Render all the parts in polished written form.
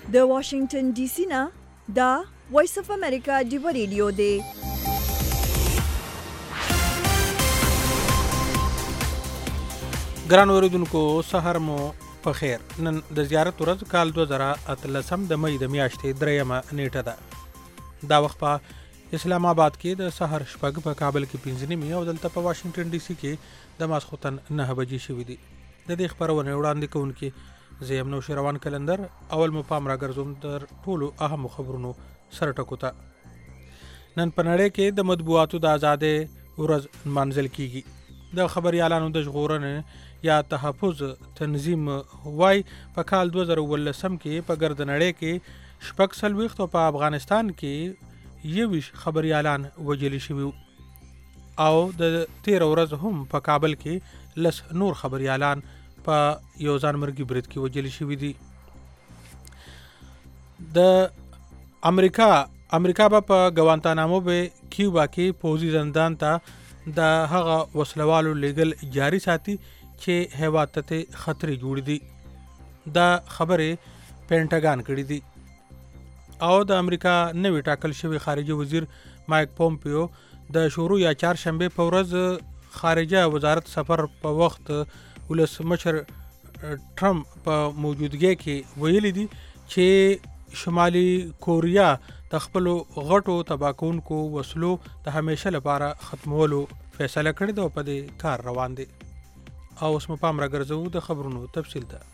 د واشنگټن ډي سي نه دا وایس اف امریکا دی ریډیو دی. ګران اوریدونکو سحر مو په خیر. نن د زیارت ورځ کال 2013 د مې د میاشتې 3مه نیټه ده. دا وخت په اسلام آباد کې د سحر شپږ، په کابل کې 5 نیمې او دلته په واشنگټن ډي سي کې د ماسخوتن 9 بجې شوې دي. د دې خبرونه وړاندې کوونکي زیم نو شروان کلندر. اول مو پام راګرځوم در ټولو اهم خبرونو سره ټکو ته. نن په نړۍ کې د مطبوعاتو د آزادۍ ورځ منځل کیږي. د خبريالانو د ژغورنې یا تحفظ تنظیم وای په کال 2013 کې په ګرد نړۍ کې 46 او په افغانستان کې 21 خبريالان وجل شوي او د 13 ورځ هم په کابل کې لس نور خبريالان په یو ځان مرګي برید کې وجل شوي دي. د امریکا په ګوانتانامو به کیوبا کې پوزي زندان ته د هغه وسلوالو لیګل جاری ساتي چې هیواد ته خطرې جوړ دي. دا خبره پینټاګان کړې دي او د امریکا نوی ټاکل شوی خارجه وزیر مایک پومپیو د شروع یا چهارشنبه په ورځ خارجه وزارت سفر په وخت ولسمشر ټرمپ په موجودګۍ کې ویلي دي چې شمالي کوریا د خپل غټو تباکونکو وسلو د همیشه لپاره ختمولو فیصله کړې ده او په دې کار روان دي. او اوس مو پام راګرځو د خبرونو تفصیل ته.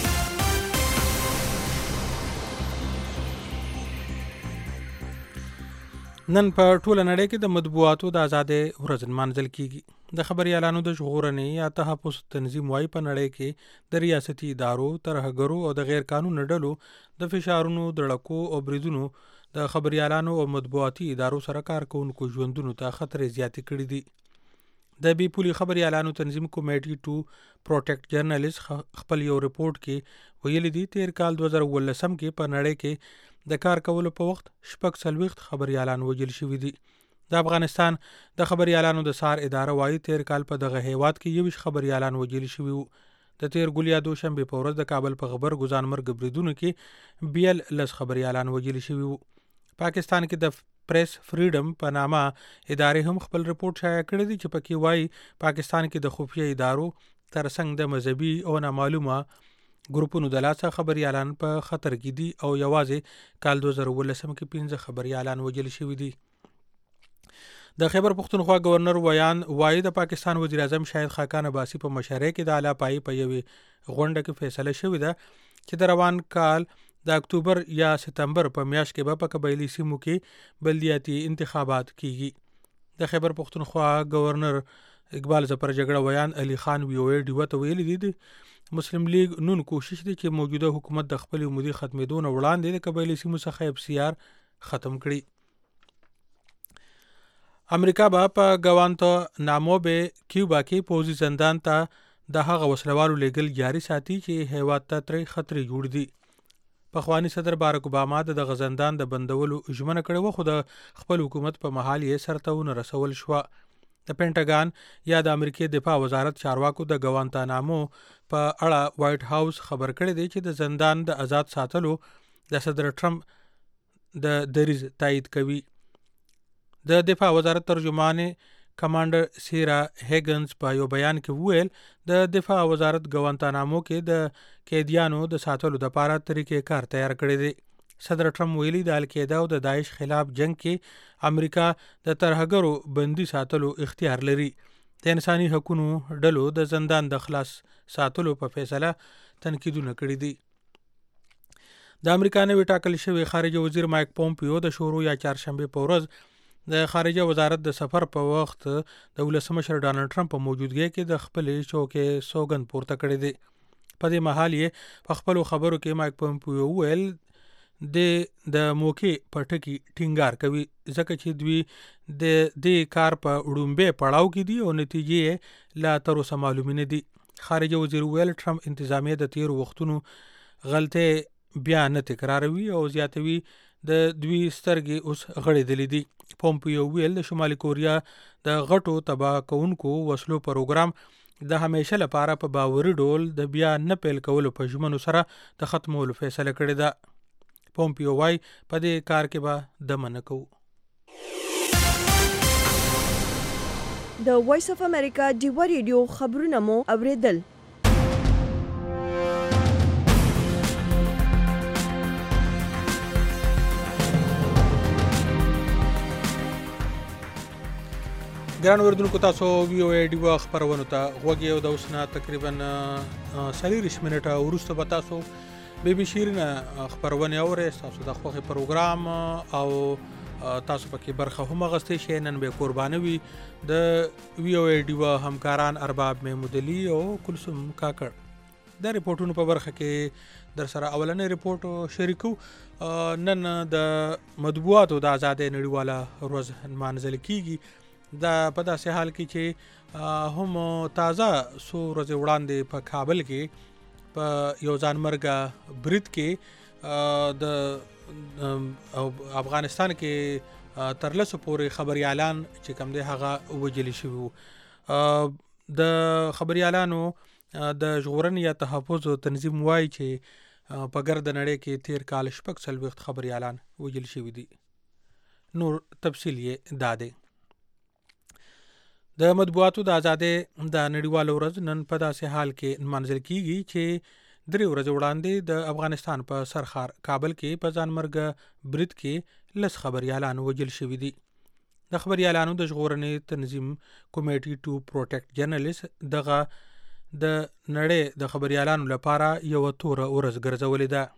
نن په ټوله نړۍ کې د مطبوعاتو د آزادۍ ورځ منځل کیږي. د خبريالانو د ژغورنې یا تحفظ تنظیم وای په نړۍ کې د ریاستي ادارو، ترهګرو او د غیر قانوني ډلو د فشارونو، دړکو او بریدونو د خبريالانو او مطبوعاتي ادارو سره کار کوونکو ژوندونو ته خطر زیات کړی دي. د بي پولي خبريالانو تنظیم کمیټي ټو پروټیکټ جرنالیست خپل یو رپورت کې ویلي دي تیر کال 2013 کې په نړۍ کې د کار کولو په وخت 46 خبريالان وجل شوي دي. د افغانستان د خبريالانو د سار اداره وايي تیر کال په دغه هیواد کې 21 خبريالان وجل شوي وو. د تیر ګولیا دوشنبه په ورځ د کابل په خبر ګزان مرګ بریدونو کې بیل لس خبريالان وجل شوي وو. پاکستان کې د پریس فریډم په نامه ادارې هم خپل رپورت شایع کړی دی چې پکې وايي پاکستان کې د خفیه ادارو ترڅنګ د مذهبي او نامعلومه ګروپونو د لاسه خبريالان په خطر کې دي او یوازې کال 2013 کې 15 خبريالان وجل شوي دي. د خیبر پختونخوا گورنر وایي د پاکستان وزیر اعظم شاهد خاقان عباسی په مشرۍ کې د اعلی پای په یوې غونډه کې فیصله شوې ده چې د روان کال د اکتوبر یا سپتمبر په میاشت کې به په قبایلی سیمو کې بلدیاتي انتخابات کیږي. د خیبر پختونخوا گورنر اقبال ظفر جګړه علي خان ویوي ډیوته ویلي دي مسلم لیگ نون کوشش دي چې موجوده حکومت د خپل عمودي ختمېدو نه وړاندې د قبایلی سیمو څخه FCR ختم کړي. امریکا به په ګوانتانامو به کیوبا کې پوزي زندان ته د هغه وسلوالو لیګل جاری ساتي چې هیواد ته ترې خطرې جوړ دي. پخوانی صدر بارک اوباما د غزندان د بندولو ژمنه کړې و خو د خپل حکومت په محل یې سرته ونه رسول شو. د پینټاګان یا د امریکای دفاع وزارت چارواکو د ګوانتانامو په اړه وایټ هاوس خبر کړی دی چې د زندان د آزاد ساتلو د صدر ټرمپ د دریځ تایید کوي. د دفاع وزارت ترجمان کمانډر سیرا هیګنز په یو بیان کې وویل د دفاع وزارت ګوانتانامو کې د قیدیانو د ساتلو لپاره طریقې کار تیار کړی دی. صدر ټرمپ ویلي د القاعده او د داعش خلاف جنگ کې امریکا د ترهګرو بندي ساتلو اختیار لري. د انساني حقوقو ډلو د زندان د خلاص ساتلو په فیصله تنقیدونه کړی دي. د امریکا نوی ټاکل شوی خارجه وزیر مایک پومپیو د شروع یا چهارشنبه په ورځ د خارجه وزارت د سفر په وخت د ولسمشر ډانلډ ټرمپ په موجودګۍ کې د خپل چوکې سوګند پورته کړی دی. په دې مهال یې په خپل خبرو کې مایک پومپیو ویل د موقع په ټکی ټینګار کوي ځکه چې دوی د دې کار په وړومبه پړاو کې دي او نتیجې لا تر اوسه معلومه نه دي. خارجه وزیر ویل ټرمپ انتظامیه د تیر وختونو غلطه بیا نه تکراروي او زیاتوي د دوی سترګې اوس غړېدلې دي. پومپیو ویل د شمالي کوریا د غټو تباه کوونکو وسلو پروګرام د همیشه لپاره په باوري ډول د بیا نه پیل کولو په ژمنو سره د ختمولو فیصله کړې ده. پومپیو وای په دې کار کې به دمه نه کوو. د وایس اف امریکا ډیوه ریډیو خبرونه مو اوریدل. ګران اوریدونکو تاسو وی او ای ډیوه خبرونه ته غوږ یو د اوس نه تقریبا 40 منټه وروسته به تاسو بي بي شیرینه خبرونه اورئ. تاسو د خوښي پروګرام او تاسو پکې برخه هم غستې شئ. نن به قرباني وي د وی او ای ډیوه همکاران ارباب محمود علي او کلثوم کاکړ. د ریپورتونو په برخه کې در سره اولنې ریپورت شریکو. نن د مطبوعاتو د آزادۍ نړیواله ورځ نمانځل کیږي. دا په داسې حال کې چې هم تازه څو ورځې وړاندې په کابل کې په یو ځانمرګه برید کې د افغانستان کې تر لسو پورې خبريالان چې کوم دی هغه وجل شوي وو. د خبريالانو د ژغورنې یا تحفظ تنظیم وایي چې په ګرد نړۍ کې تیر کال 40 خبريالان وجل شوي دي. نور تفصیل یې دا دی. د مطبوعاتو د آزادۍ د نړیواله ورځ نن په داسې حال کې نمانځل کیږي چې 3 ورځې وړاندې د افغانستان په سرخار کابل کې په ځانمرګه برید کې لس خبريالان وجل شوي دي. د خبريالانو د ژغورنې تنظیم کمیټي ټو پروټیکټ جرنالیست دغه د نړۍ د خبريالانو لپاره یو توره ورځ ګرځولې ده.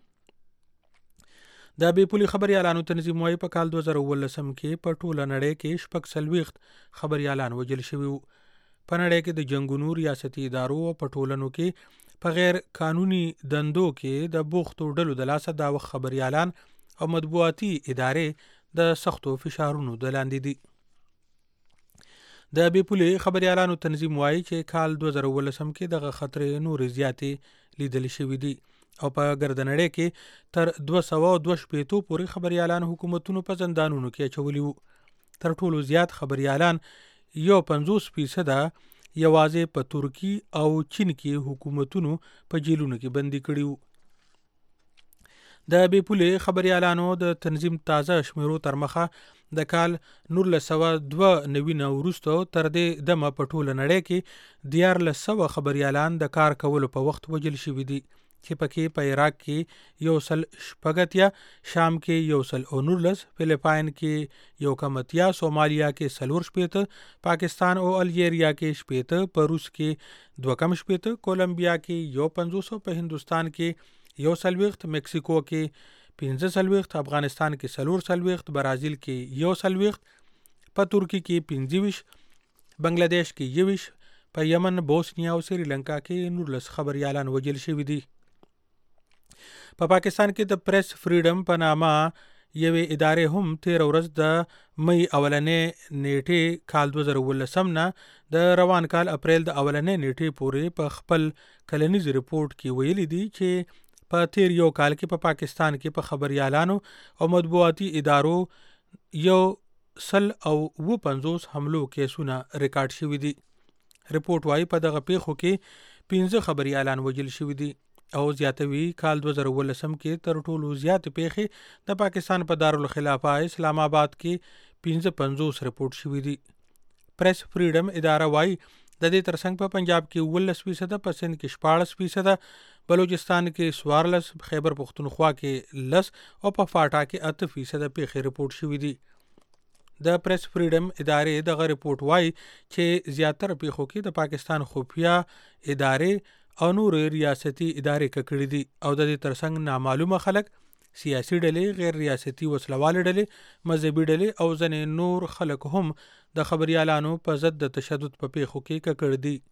د بې پولي خبريالانو تنظیم وايي په کال 2018 کې په ټوله نړۍ کې 40 خبريالان وجل شوي وو. په نړۍ کې د جنګونو ریاستي ادارو په ټولنو کې په غیر قانوني دندو کې د بوختو ډلو د لاسه دا وخت خبريالان او مطبوعاتي ادارې د سختو فشارونو د لاندې دي. د بې پولي خبريالانو تنظیم وايي چې کال 2018 کې دغه خطرې نور زیاتې لیدل شوي دي او په ګردنړۍ کې تر 222 پورې خبريالان حکومتونو په زندانونو کې اچولي وو. تر ټولو زیات خبريالان 50% یوازې په ترکی او چین کې حکومتونو په جیلونو کې بندي کړي وو. د بې پولي خبريالانو د تنظیم تازه شمیرو تر مخه د کال 1992 وروسته تر دې دمه په ټوله نړۍ کې 1400 خبريالان د کار کولو په وخت وجل شوي دي چې پکې په عراق کې 100 شام کې 119 فلیپاین کې 1 سومالیا کې 40 پاکستان او الجیریا کې 70 په روس کې 2 کولمبیا کې 50 په هندستان کې 1 مکسیکو کې 15 افغانستان کې 4 برازیل کې 1 په ترکی کې 25 بنگلاديش کې 21 په یمن بوسنیا او سریلانکا کې 19 خبريالان وجل شوي دي. په پاکستان کې د پریس فریډم په نامه یوې ادارې هم 13 ورځ د مئی اولنې نیټې کال 2018 نه د روان کال اپریل د اولنې نیټې پورې په خپل کلنیز ریپورت کې ویلي دي چې په تیر یو کال کې په پاکستان کې په خبريالانو او مطبوعاتي ادارو 150 حملو کیسونه ریکارډ شوي دي. ریپورت وايي په دغه پیښو کې 15 خبريالان وجل شوي دي او زیاتوي کال 2018 کې تر ټولو زیات پیښې د پاکستان په دارالخلافه اسلام آباد کې 55 ریپورت شوي دي. پریس فریډم اداره وايي د دې ترڅنګ په پنجاب کې 19%، په سند کې 14%، بلوچستان کې 14%، خیبر پختونخوا کې 10% او په فاټا کې 8% پیښې ریپورت شوي دي. د پریس فریډم ادارې دغه ریپورت وايي چې زیاتره پیښو کې د پاکستان خفیه ادارې او نور ریاستي ادارې ککړې دي او د دې ترڅنګ نامعلومه خلک، سیاسي ډلې، غیر ریاستي وسلوال ډلې، مذهبي ډلې او ځینې نور خلک هم د خبريالانو په ضد د تشدد په پیښو کې ککړ دي.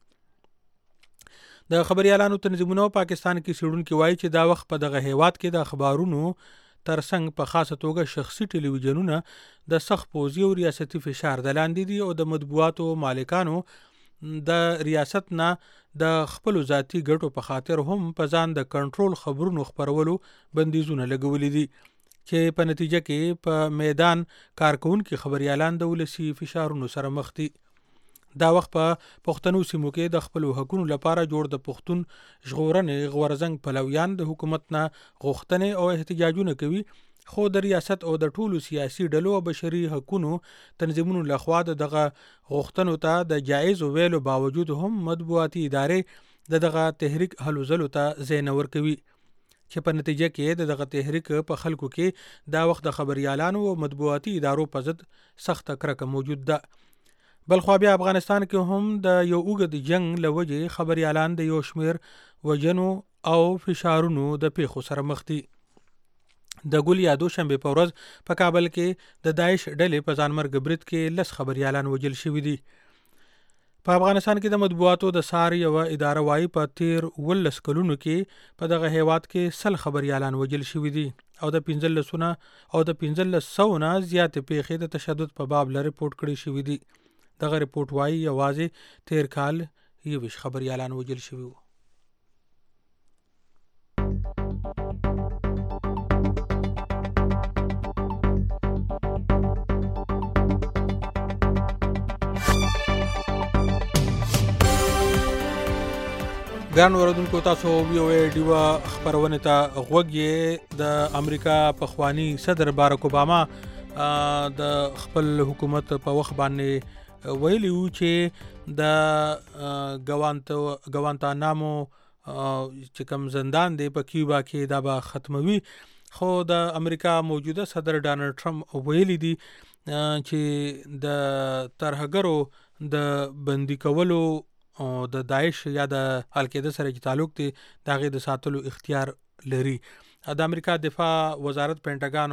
د خبريالانو تنظیمونو پاکستان کې سیډونکو وایي چې دا وخت په دغه هیواد کې د اخبارونو ترڅنګ په خاصه توګه شخصي ټلویزیونونه د سخت پوځي او ریاستي فشار د لاندې دي او د مطبوعاتو مالکانو د ریاست نه د خپل ذاتی ګټو په خاطر هم په ځان د کنټرول خبرونو خبرولو بندیزونه لګولې دي چې په نتیجه کې په میدان کارکونکو خبريالان د ولسی فشارونو سره مخ دي. دا وخت په پښتنو سیمو کې د خپل حقوقو لپاره جوړ د پښتون ژغورنې غورزنګ پلویان د حکومت نه غوښتنې او احتجاجونه کوي، خو د ریاست او د ټولو سیاسي ډلو او بشري حقوقو تنظیمونو لخوا دغه غوښتنو ته د جایز ویلو باوجود هم مطبوعاتي ادارې دغه تحریک هلو ځلو ته ځای نه ورکوي، چې په نتیجه کې دغه تحریک په خلکو کې دا وخت د خبريالانو او مطبوعاتي ادارو په ضد سخت کرکه موجود ده. بلخوا بیا افغانستان کې هم د یو اوږد جنگ لوجې خبريالان د یو شمیر وجنو او فشارونو د پیښو سره مخ دي. د ګل یا دوشنبه په ورځ په کابل کې د داعش ډلې په ځانمرګ برید کې 10 خبريالان وجل شوي دي. په افغانستان کې د مطبوعاتو د سار یو اداره وايي په تیر 19 کلونو کې په دغه هیواد کې 100 خبريالان وجل شوي دي او د 1500 نه زیات پیښې د تشدد په باب لري رپورټ کړي شوي دي. دغه رپورټ وايي یوازې تیر کال 20 خبريالان وجل شوي وو. ګران اوریدونکو، تاسو وی او ډیوا خبرونه ته غوږی. د امریکا پخوانی صدر بارک اوباما د خپل حکومت په وخت باندې ویلی و چې د ګوانتانامو چې کوم زندان دی په کیوبا کې دا به ختموي، خو د امریکا موجوده صدر ډانلډ ټرمپ ویلی دی چې د ترهګرو د بندي کولو او د داعش یا د القاعده سره چې تعلق دی دغه د ساتلو اختیار لري. د امریکا دفاع وزارت پینټاګان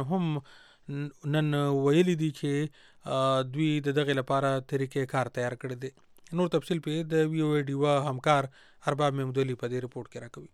هم نن ویلي دي چې دوی دغه لپاره طریقې کار تیار کړی دي. نور تفصیل په د وی او ډیوا همکار ارباب محمودعلی په دې رپورت کې راکوي.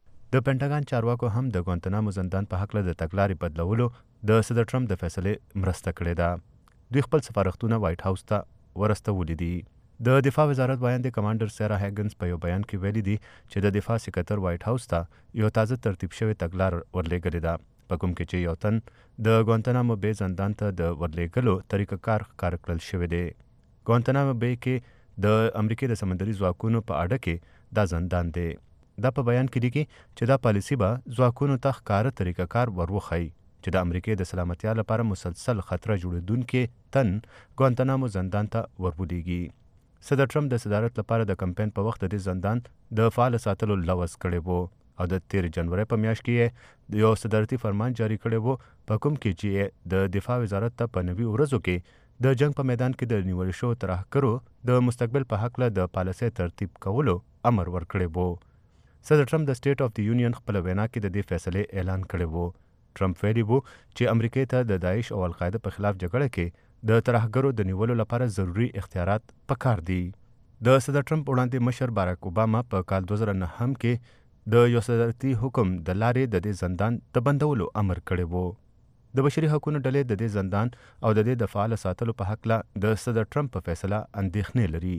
د پینټاګان چارواکو هم د ګوانتنامو زندان په حق له د تګلارې بدلولو د صدر ټرمپ د فیصلې مرسته کړې ده. دوی خپل سفارتونه وایټ هاوس ته ورستولي دي. د دفاع وزارت بیان دی کمانډر سیرا هیګنز په یو بیان کې ویلي دي چې د دفاع سکرټر وایټ هاوس ته یو تازه ترتیب شوی تګلار ورلېږلې ده، په کوم کې چې یو تن د ګوانتنامو بې زندان ته د ورلېږلو طریقه کار ښکاره کړل شوی دی. ګوانتنامو بې کې د امریکې د سمندري ځواکونو په اډه کې دا زندان دی. دا په بیان کې لیکي چې دا پالیسي به ځواکونو ته ښکاره طریقه کار وروښيي چې د امریکې د سلامتیا لپاره مسلسل خطر جوړېدونکي تن ګوانتنامو زندان ته ورولېږي. صدر ټرمپ د صدارت لپاره د کمپاین په وخت د دې زندان د فعال ساتلو لوز کړی وو او د 13 جنوري په میاشت کې یو صدارتي فرمان جاری کړی وو په کوم کې چې د دفاع وزارت ته په 90 ورځو کې د جنگ په میدان کې د نیول شو ترهګرو د مستقبل په حق له د پالیسۍ ترتیب کولو امر ورکړی وو. صدر ټرمپ د سټیټ اف دی یونین خپل وینا کې د دې فیصلې اعلان کړی وو. ټرمپ ویلي وو چې امریکې ته د داعش او القاعده په خلاف جګړه کې د ترهګرو د نیولو لپاره ضروری اختیارات پکار دي. د صدر ټرمپ وړاندې مشر بارک اوباما په کال 2009 کې د یو صدارتي حکم د لارې د دې زندان د بندولو امر کړی وو. د بشري حقوقو ډلې د دې زندان او د دې د فعال ساتلو په حق له د صدر ټرمپ په فیصله اندېښنې لري.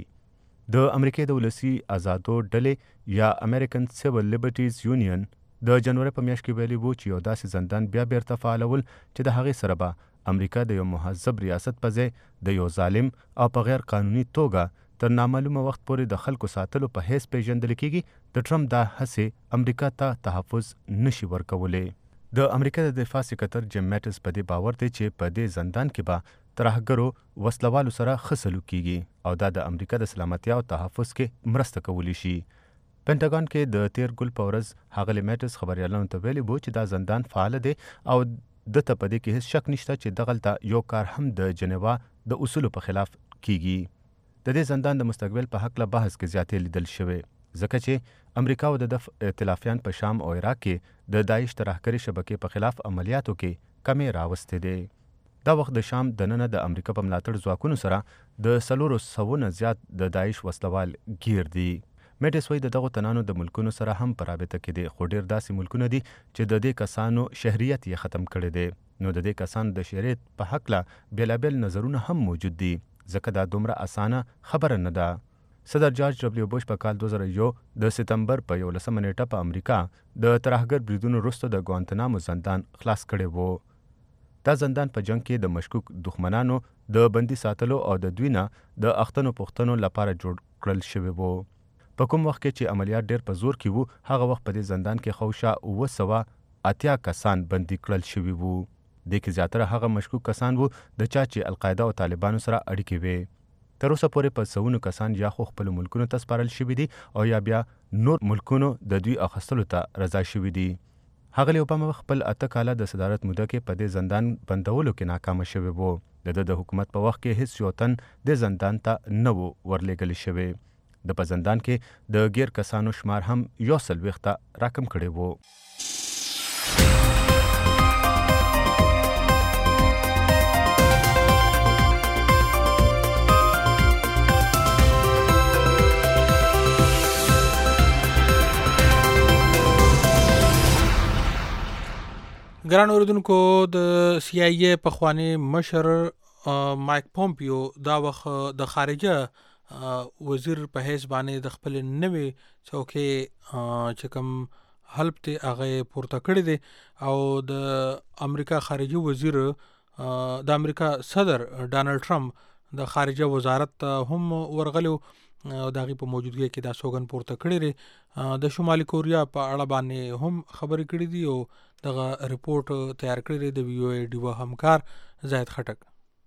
د امریکې د ولسي آزادو ډلې یا امریکن سیول لیبرټیز یونین د جنوري په میاشت کې ویلي وو چې یو داسې زندان بیا بیرته فعالول چې د هغې سره به امریکا د یو مهذب ریاست په ځای د یو ظالم او په غیر قانوني توګه تر نامعلومه وخت پورې د خلکو ساتلو په حیث پیژندل کیږي. د ټرمپ دا هڅې امریکا ته تحفظ نشي ورکولی. د امریکا د دفاع سکرټر جیم میټس په دې باور دی چې په دې زندان کې به ترهګرو وسلوالو سره ښه سلوک کیږي او دا د امریکا د سلامتیا او تحفظ کې مرسته کولی شي. پینټاګان کې د تیر ګل په ورځ ښاغلي میټس خبریالانو ته ویلي وو چې دا زندان فعال دی او دته په دې کې هیڅ شک نشته چې دغلته یو کار هم د جنیوا د اصولو په خلاف کیږي. د دې زندان د مستقبل په حق له بحث کې زیاتې لیدل شوی ځکه چې امریکا او د ائتلافیان په شام او عراق کې د داعش ترهګري شبکې په خلاف عملیاتو کې کمی راوستې دي. دا وخت د شام دننه د امریکا په ملاتړ ځواکونو سره د 400 نه زیات د داعش وسلوال گیر دي. میټس وایي د دغو تنانو د ملکونو سره هم په رابطه کې دي، خو ډېر داسې ملکونه دي چې د دې کسانو شهریت یې ختم کړی دی. نو د دې کسانو د شهریت په حق له بیلابیل نظرونه هم موجود دي ځکه دا دومره اسانه خبره نه ده. صدر جارج ډبلیو بوش په کال 2001 د سپتمبر په 11 نیټه په امریکا د ترهګر بریدونو وروسته د ګوانتنامو زندان خلاص کړی وو. دا زندان په جنگ کې د مشکوک دښمنانو د بندي ساتلو او د دوی نه د اختنو پوښتنو لپاره جوړ کړل شوی وو. په کوم وخت کې چې عملیات ډېر په زور کې وو، هغه وخت په دې زندان کې خوشا 980 کسان بندي کړل شوي وو. دې کې زیاتره هغه مشکوک کسان وو د چا چې القاعده او طالبانو سره اړیکې وې. تر اوسه پورې په سوونو کسان یا خو خپلو ملکونو ته سپارل شوي دي او یا بیا نور ملکونو د دوی اخیستلو ته رضا شوي دي. ښاغلي اوباما خپل 8 کاله د صدارت موده کې په دې زندان بندولو کې ناکامه شوی وو. د حکومت په وخت کې هیڅ یو تن د زندان ته نه وو ورلېږلی شوی. د په زندان کې د غیر کسانو شمار هم 140 راکم کړی وو. ګران اوریدونکو، د سی آی ای پخوانی مشر مایک پومپیو دا وخت د خارجه وزیر په حیث باندې د خپل نوې څوکۍ چې کوم حلب ته هغه پورته کړی دی او د امریکا خارجه وزیر د امریکا صدر ډانلډ ټرمپ د خارجه وزارت هم ورغلو او دغه په موجودګۍ کې دا سوګن پورته کړی دی. د شمالي کوریا په اړه باندې هم خبرې کړې دي او دغه ریپورت تیار کړی دی د وی او ای ډیو همکار زاهد خټک.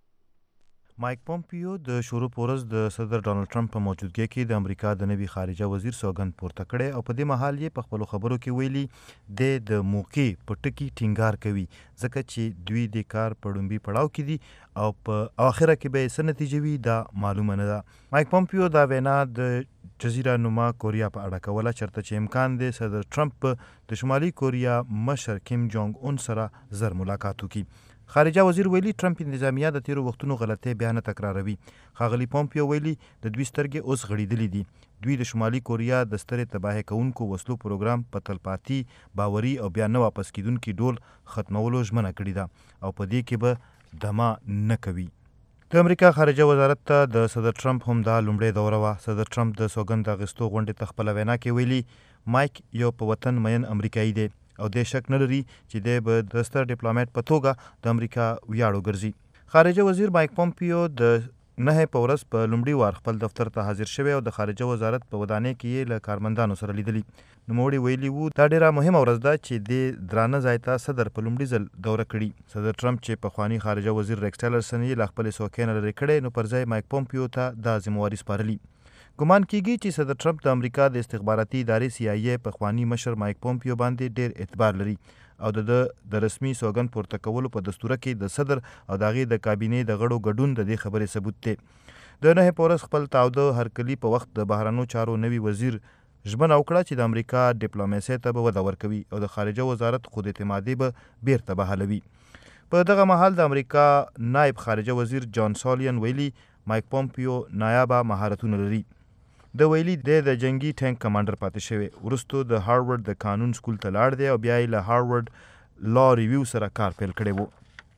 مایک پومپیو د شروع پورز د صدر ډانلډ ټرمپ په موجودګۍ کې د امریکا د نوي خارجه وزیر سوګند پورته کړي او په دې مهال یې په خپلو خبرو کې ویلي د موقع په ټکي ټینګار کوي ځکه چې دوی د کار په لومړي پړاو کې دي او په اخره کې به څه نتیجه وي دا معلومه نه ده. مایک پومپیو دا وینا د جزیره نما کوریا په اړه کوله چرته چې امکان دی صدر ټرمپ د شمالي کوریا مشر کیم جونګ اون سره زر ملاقات وکړي. خارجه وزیر ویلي ټرمپ انتظامیه د تیرو وختونو غلطۍ بیا نه تکراروي. ښاغلي پومپیو ویلي د دوی سترګې اوس غړېدلې دي. دوی د شمالي کوریا د سترې تباهي کوونکو وسلو پروګرام په تلپاتي باوري او بیا نه واپس کیدونکي ډول ختمولو ژمنه کړې ده او په دې کې به دمه نه کوي. د امریکا خارجه وزارت ته د صدر ټرمپ هم دا لومړی دوره وه. صدر ټرمپ د سوګند اخیستو غونډې ته خپله وینا کې ویلي مایک یو په وطن مین امریکایي دی او د شک نه لري چې دی به د ستر ډیپلوماټ په توګه د امریکا ویاړ وګرځي. خارجه وزیر مایک پومپیو د 9 په ورځ په لومړي وار خپل دفتر ته حاضر شوی او د خارجه وزارت په ودانۍ کې یې له کارمندانو سره لیدلی. نوموړي ویلي وو دا ډیره مهمه ورځ ده چې د درانه ځای ته صدر په لومړي ځل دوره کړي. صدر ټرمپ چې پخوانی خارجه وزیر ریکس ټیلرسن یې له خپلې څوکۍ نه لرې کړی نو پر ځای مایک پومپیو ته دا ذمهواري سپارلي. ګمان کیږي چې صدر ټرمپ د امریکا د استخباراتي ادارې سی آی ای پخوانی مشر مایک پومپیو باندې ډیر اعتبار لري او د رسمي سوګند پورته کولو په دستوره کې د صدر او د هغې د کابینې د غړو ګډون د دې خبرې ثبوت دی. د 9 په ورځ خپل تاوده هرکلي په وخت د بهرنیو چارو نوي وزیر ژمنه وکړه چې د امریکا ډیپلوماسۍ ته به وده ورکوي او د خارجه وزارت خود اعتمادي به بیرته بحالوي. په دغه مهال د امریکا نائب خارجه وزیر جان سالین ویلي مایک پومپیو نایابه مهارتونه لري. د ویلي د جنگي ټینک کمانډر پاتې شوی. وروستو د هارورډ د قانون سکول ته لاړ دی او بیا یې له هارورډ لا ریویو سره کار پیل کړی وو.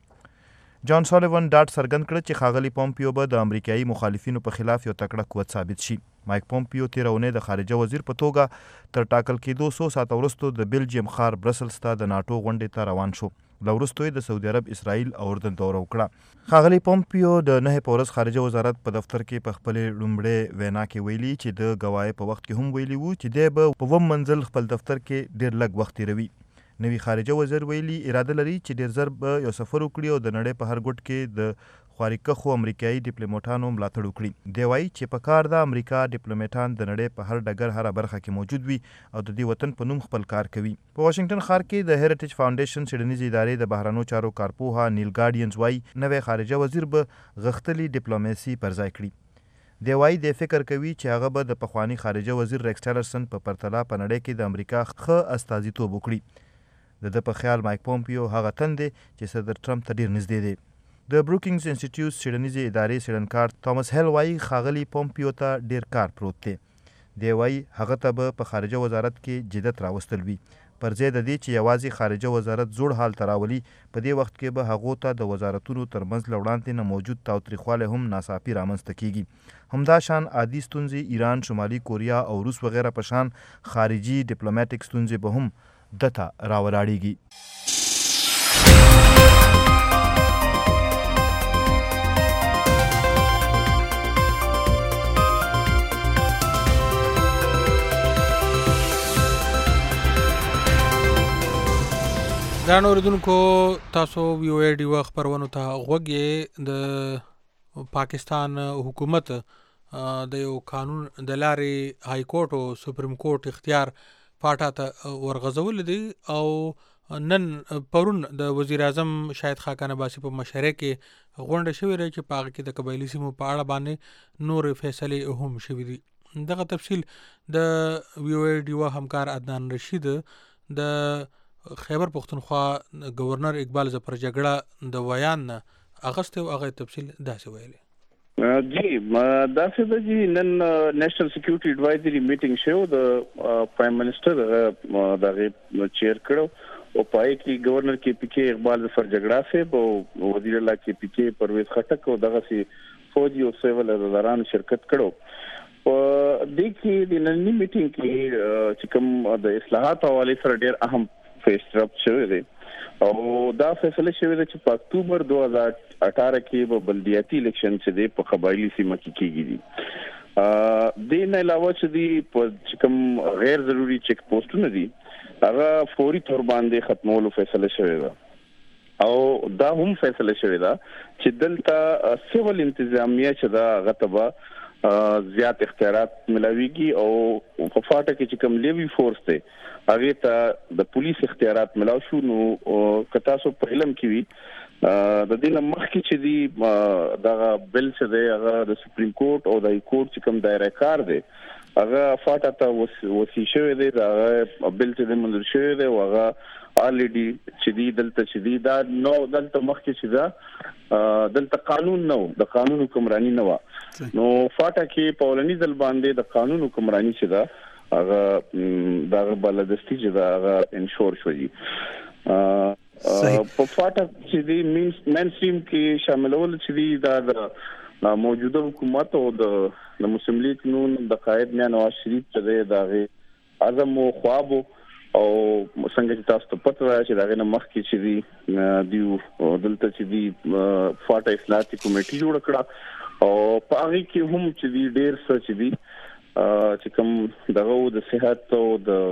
جان سالیوان ډاډ څرګند کړ چې ښاغلي پومپیو به د امریکایي مخالفینو په خلاف یو تکړه قوت ثابت شي. مایک پومپیو تېره اونۍ د خارجه وزیر په توګه تر ټاکل کېدو 100 ساعته وروستو د بیلجیم ښار برسلز ته د ناټو غونډې ته روان شو. له وروستو یې د سعودي عرب، اسرائیل او اردن دوره وکړه. ښاغلي پومپیو د 9 په ورځ خارجه وزارت په دفتر کې په خپلې لومړۍ وینا کې ویلي چې د ګواهۍ په وخت کې هم ویلي وو چې دی به په 2 منزل خپل دفتر کې ډېر لږ وخت تېروي. نوي خارجه وزیر ویلي اراده لري چې ډېر زر به یو سفر وکړي او د نړۍ په هر ګوټ کې د خوارکخو امریکایي ډیپلوماټانو ملاتړ وکړي. دی وایي چې په کار د امریکا ډیپلوماټان د نړۍ په هر ډګر هره برخه کې موجود وي او د دې وطن په نوم خپل کار کوي. په واشنگټن ښار کې د هیریټیج فاونډیشن څیړنیزې ادارې د بهرنیو چارو کارپوهه نیل ګارډینز وایي نوی خارجه وزیر به غښتلي ډیپلوماسي پر ځای کړي. دی وایي دی فکر کوي چې هغه به د پخوانی خارجه وزیر ریکس ټیلرسن په پرتله په نړۍ کې د امریکا ښه استازیتوب وکړي. د په خیال مایک پومپیو هغه تن دی چې صدر ټرمپ ته ډیر نږدې دی. د بروکینګز انسټیټیوټ څیړنیزې ادارې څیړنکار توماس هیل وایي ښاغلي پومپیو ته ډیر کار پروت دی. دی وایي هغه ته به په خارجه وزارت کې جدت راوستل وي پر ځای د دې چې یوازې خارجه وزارت زوړ حال ته راولي. په دې وخت کې به هغو ته د وزارتونو ترمنځ له وړاندې نه موجود تاوتریخوالی هم ناڅاپي رامنځته کیږي. همدا شان عادي ستونزې ایران، شمالي کوریا او روس وغیره په شان خارجي ډیپلوماټیک ستونزې به هم دته راولاړیږي. ګرانو اوریدونکو تاسو وی او ای ډیو خبرونو ته غوږ یې. د پاکستان حکومت د یو قانون د لارې های کورټ او سپریم کورټ اختیار پاټا ته ورغځول دي او نن پرون د وزیر اعظم شاهد خاقان عباسي په مشرۍ کې غونډه شوې ده چې په هغه کې د قبایلي سیمو په اړه باندې نور فیصلې هم شوې دي. دغه تفصیل د وی او ای ډیو همکار عدنان رشید د خیبر پختونخوا گورنر اقبال ظفر جګړه د ویان نه اغسطه او هغه تفصیل داسې ویلي. جی داسې د جی نن نېشنل سکیورټي ایڈوایزري میټینګ شو د پرایم منسٹر دغه چیر کړو او پای کې گورنر کې پی کې اقبال ظفر جګړه سے او وزیر اعلی کې پی کې پرویز خټک او دغه سي فوجي او سیول ادارانو شرکت کړو. د کې د نننی میټینګ کې چې کوم د اصلاحات حواله سره ډېر اهم فیصله شوې ده او دا فیصله شوې ده چې په اکتوبر 2018 کې به بلدیاتي الیکشن چې د په قبایلی سیمه کې کیږي. د نه علاوه چې د کوم غیر ضروري چیک پوسټونه دي هغه فوري تور باندې ختمولو فیصله شوې ده او دا هم فیصله شوې ده چې دلته سیول انتظامیه چې دا غتبه زیات اختیارات ملاويږي او په فاټه کې چې کوم لیوی فورس ته هغه ته د پولیس اختیارات ملاو شو. نو کتا سو په علم کې وی د دې مخکې چې دی دا بل چې دی هغه د سپریم کورټ او د های کورټ چې کوم دایره کار دی هغه فاټه ته وسی شوی دی دا بل چې منظور شوی دی او هغه الریډي چې دی دلته چې دی دا نو دلته مخکې چې دا دلته قانون نو د قانون حکمرانی نه و. نو فاټه کې پولنی ځل باندې د قانون حکمرانی چې دا هغه دغه بلدستی چې دا هغه انشور شوی. په فاټه چې دی مینستریم کې شاملول چې دی دا د موجوده حکومت او د مسلم لیگ نون د قائد میاں نواز شریف چې دا اعظم او خواب او څنګه چې تاسو ته پته راځي چې دا نه مخکې چې دی دلته چې دی فاټه اصلاحاتي کمیټه جوړ کړه او په هغه کې هم چې دی ډېر څه چې دی چې کوم دغه د صحت او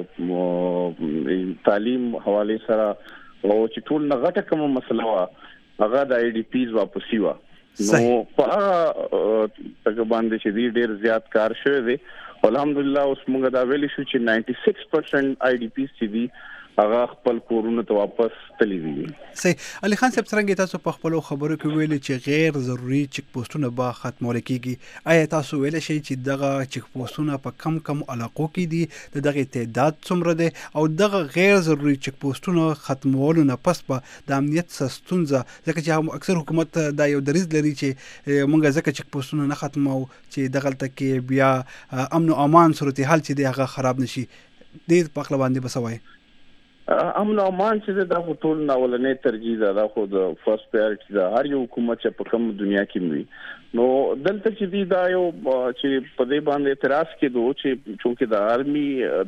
د تعلیم حواله سره او چې ټول نغټه کوم مسله وا هغه د آی ډی پیز واپسی وا. نو په هغه باندې چې ډېر زیات کار شوی دی الحمدلله. اوس موږ دا ویلی شو چې 96% آی ډی پیز چې دی هغه خپل کورونه ته واپس تللی دي. صحیح. علي خان صاحب څنګه تاسو په خپل خبرو کې ویلي چې غیر ضروري چک پوسټونه به ختمول کیږي، آیا تاسو ویل شئ چې دغه چک پوسټونه په کم علاقو کې دي، دغه تعداد څومره دی او دغه غیر ضروري چک پوسټونه ختمول نه پس په د امنیت ستونزه ځکه چې اکثر حکومت دا یو دریځ لري چې مونږ ځکه چک پوسټونه نه ختمو چې دغه تلته بیا امن او امان صورتحال چې دی هغه خراب نشي. دې په خپل باندې بسوي امن او امان چې دا ټول ناولنې ترجیح ده خو د فرست پرایورټي ده هر یو حکومت چې په کوم دنیا کې وي. نو دلته چې دی دا یو چې په دې باندې اعتراض کېدو چې چونکه د آرمي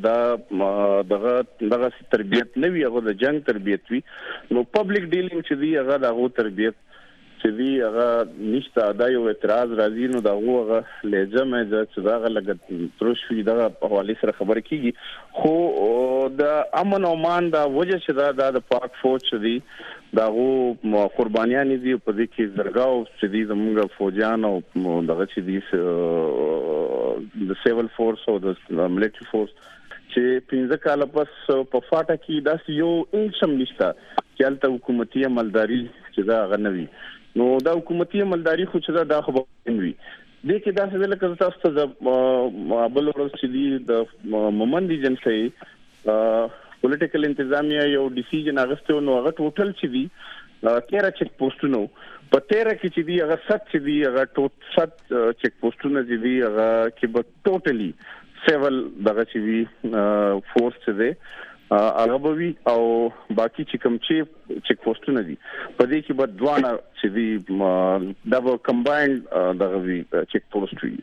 دغه تربیت نه وي هغه د جنگ تربیت وي نو پبلک ډیلینګ چې دی هغه دغه تربیت چې دی هغه نشته. دا یو اعتراض راځي نو دا هغه لازم دی چې دا لګ ترشوي دا په حواله سره خبر کیږي. خو د امن او امان دا وجه چې دا د پاک فوج دی دا قربانیان دي په دې کې زرګاو چې دي زموږ فوجان او دغه چې دي د سیول فورس او د ملټری فورس چې 15 کال پس په فاټه کې دا یو انشم نشته چې الته حکومتي عملداري چې دا غنوي. نو دا حکومتي عملداري خو چې دا خبره وي دې کې دا څه لکه تاسو ته بل ورځ چې دی د مومند ایجنسي پولیټیکل انتظامیه یو ډیسیژن اغسته نو هغه ټوټل چې دی 13 چک پوسټونو په 13 کې چې دی هغه 7 چې دی هغه ټوټ 7 چک پوسټونه چې دی هغه کې به ټوټلی سیول دغه چې دی فورس چې دی عربوي او باقي چې کوم چې چک پوسټونه دي په دې کې به دوانه چې دی دا به کمباینډ دغه وی چک پوسټ وي.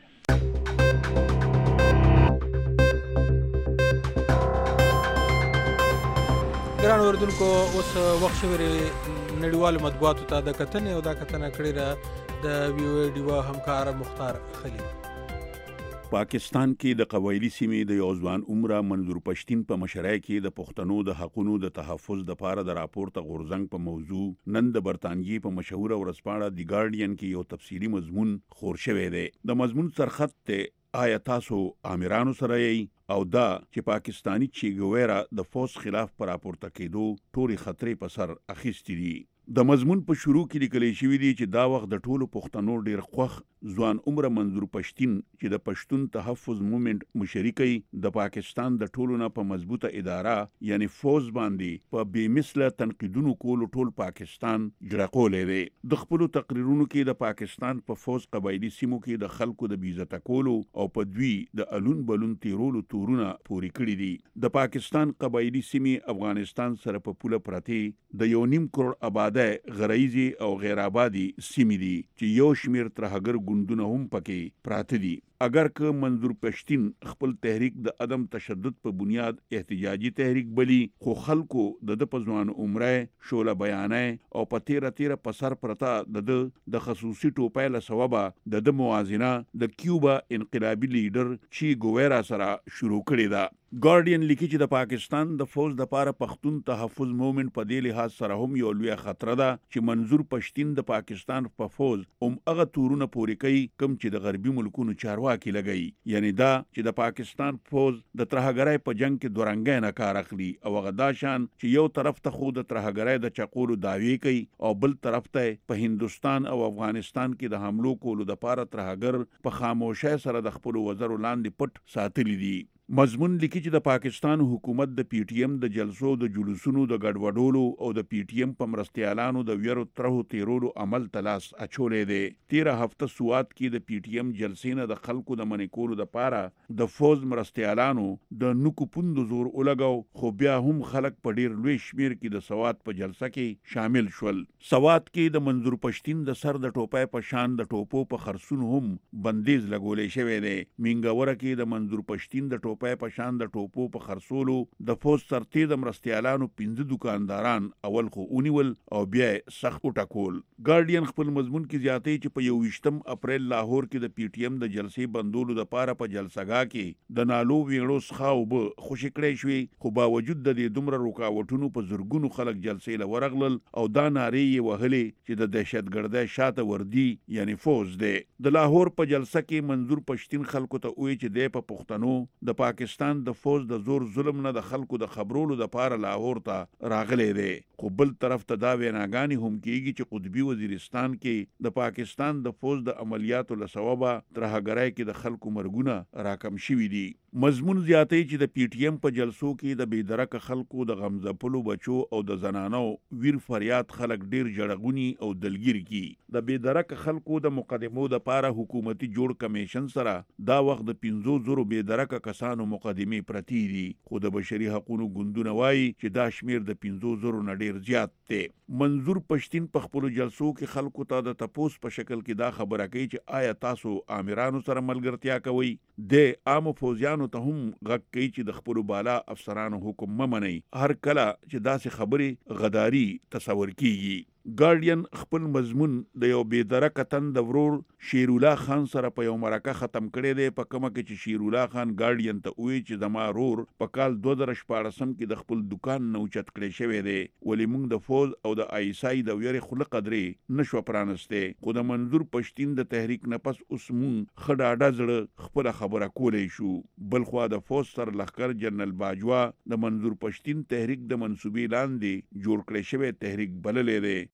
ګران اوردونکو اوس وخت شوی نړیوالو مطبوعاتو ته د کتنې او دا کتنه کړې ده د وی او ای ډیو همکار مختار خلیل. پاکستان کې د قبایلی سیمې د یو ځوان عمره منظور پښتین په مشرۍ کې د پښتنو د حقونو د تحفظ لپاره د راپورته غورځنګ په موضوع نن د برتانیې په مشهوره ورځپاڼه دی ګارډین کې یو تفصیلی مضمون خور شوی دی. د مضمون سرخط ته آیا تاسو آمرانو سره یې او دا چې پاکستانی چیګویرا د فوز خلاف پر راپورته کېدو ټولې خطرې په سر اخیستې دي. د مضمون په شروع کې لیکل شوی دی چې دا وخت د ټولو پښتنو ډیر خوښ ځوان عمره منظور پښتین چې د پښتون تحفظ موومېنټ مشري کوي د پاکستان د ټولو نه په مضبوطه اداره یعنی فوز باندې په بیمثله تنقیدونو کولو ټول پاکستان جړقولې دی. د خپل تقریرونو کې د پاکستان په فوز قبایلی سیمو کې د خلکو د بیزته کولو او په دوی د الون بلون تیرولو تورونه پوری کړی دي. د پاکستان قبایلی سیمې افغانستان سره په پوله پرتې د 1.5 کروڑ آباد غریزي او غیر آبادی سیمې دي چې یو شمیر ترهګر ګوندونه هم پکې پراته دي. اگر که منظور پښتین خپل تحریک د عدم تشدد په بنیاد احتجاجي تحریک بلی خو خلکو د پزوان عمره شوله بیانې او په تیره پسر پرتا د خصوصي ټوپای له سببه د موازنه د کیوبا انقلابي لیډر چی ګویرا سره شروع کړې ده. ګارډین لیکي چې د پاکستان د فوز د پاره پښتون تحفظ موومېنټ په دې لحاظ سره هم یو لوی خطر ده چې منظور پښتین د پاکستان په فوز هغه تورونه پوری کوي کوم چې د غربي ملکونو چارواکي لګي. یعنی دا چې د پاکستان فوز د ترهګرۍ په جنگ کې دورنګای نه کار اخلي او هغه دا شان چې یو طرف ته خو د ترهګرۍ د چقولو داوی کوي او بل طرف ته په هندستان او افغانستان کې د حملو کولو د پاره ترهګر په خاموشۍ سره د خپل وزر لاندې پټ ساتلی دي. مضمون لیکي چې د پاکستان حکومت د پی ټی ایم د جلسو د جلوسونو د ګډوډولو او د پی ټی ایم په مرستیالانو د ویرو ترهو تیرولو عمل تلاس اچولې دی. 13 هفته سوات کې د پی ټی ایم جلسې نه د خلکو د منې کولو د پاره د فوز مرستیالانو د نوکو پوند زور ولګاو خو بیا هم خلک په ډیر لوی شمیر کې د سوات په جلسه کې شامل شول. سوات کې د منظور پښتین د سر د ټوپای په شان د ټوپو په خرسون هم بندیز لګولې شوی دی. مینګاوره کې د منظور پښتین د ټوپای په شان د ټوپو په خرصولو د فوز سرتیز مرستیالانو 15 دکانداران اول خو اونیول او بیا سخت ټکول. ګارډین خپل مضمون کې زیاتې چې په 21 اپریل لاهور کې د پی ټی ایم د جلسې بندولو د پاره په جلسګاه کې د نالو ویړو څخه وب خوشی کړی شوی خو باوجود د دې دومره رکاوټونو په زورګونو خلک جلسې له ورغلل او دا ناری یې وهلې چې د دهشتګردۍ شاته وردی یعنی فوز دی. د لاهور په جلسه کې منظور پښتین خلکو ته وایي چې د پښتنو د پاکستان د فوز د زور ظلم نه د خلکو د خبرولو د پاره لاهور ته راغلی دی. خو بل طرف ته دا ویناګانی هم کیږي چې قطبی وزیرستان کې د پاکستان د فوز د عملیاتو له سببه ترهګرۍ کې د خلکو مرګونه راکم شوي دي. مضمون زیاتې چې د پی ټی ایم په جلسو کې د بېدرکه خلکو د غمزپلو بچو او د زنانو ویر فریاد خلک ډیر جړغونی او دلګیر کی. د بېدرکه خلکو د مقدمو د پاره حکومتي جوړ کمیشن سره دا وخت د 500 بېدرکه کسانو مقدمې پرتی دي خو د بشري حقوقو ګوندونه وایي چې دا شمیر د 500 نه ډیر زیات دی. منظور پښتین په خپل جلسو کې خلکو ته د تپوس په شکل کې دا خبره کوي چې آیا تاسو آمرانو سره ملګرتیا کوئ. د عام فوجیانو ته هم غږ کوي چې د خپل بالا افسرانو حکم ممنئ هر کله چې داسې خبرې غداری تصور کیږي. ګارډین خپل مضمون د یو بېدرکه تند ورور شیر الله خان سره په یو مرکه ختم کړی دی په کومه کې چې شیر الله خان ګارډین ته وایي چې زما رور په کال 2014 کې د خپل دکان نه اوچت کړی شوی دی ولې موږ د فوز او د آیسای د ویرې خله قدرې نشو پرانسته خو د منظور پښتین د تحریک نه پس اوس موږ خډاډه زړه خپل خبره کولای شو. بلخوا د فوز سر لخر جنرال باجوا د منظور پښتین تحریک د منسوبې لاندې جوړ کړی شوی تحریک بللې دی